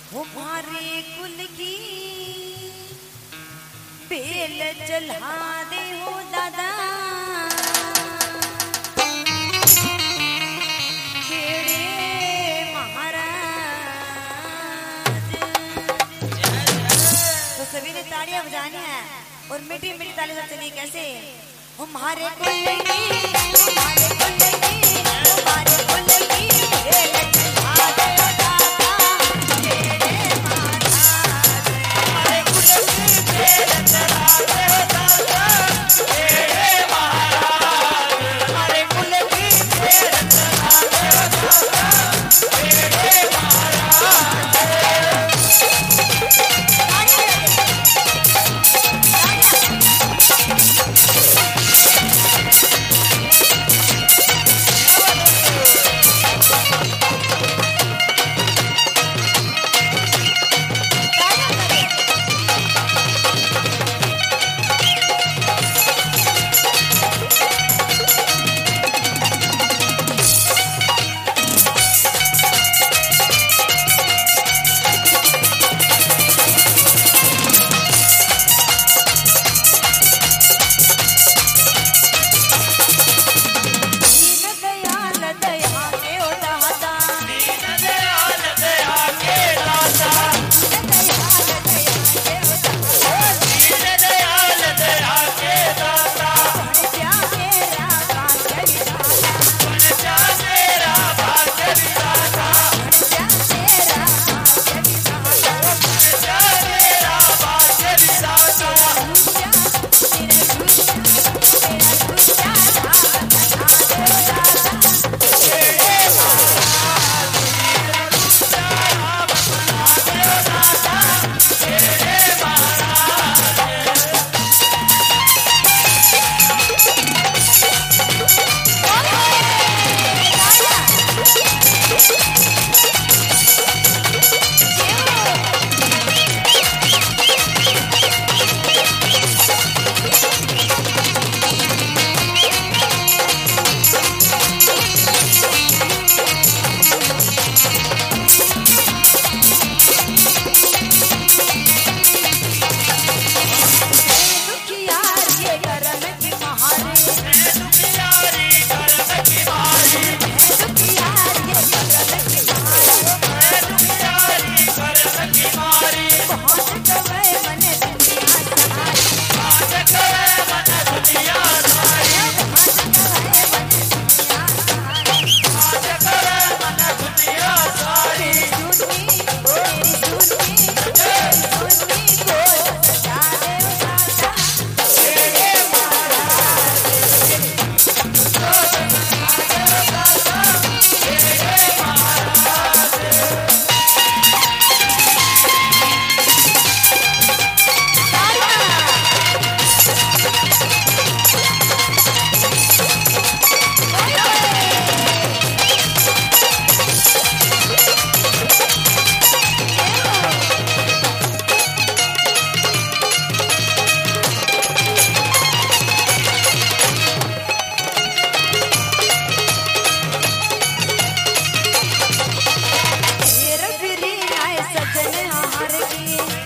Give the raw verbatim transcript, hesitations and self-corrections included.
हमारे कुल की बेल चला दे हो दादा खेड़े महाराज। तो सभी ने तालियां बजानी है और मीठी मीठी तालियां चली कैसे हमारे कुल की हमारे कुल की हमारे कुल की बेल चला दे हो दादा खेड़े महाराज। हमारे कुल की बेल चला दे हो दादा खेड़े महाराज। हमारे कुल की बेल चला दे हो दादा खेड़े महाराज। सजन हार की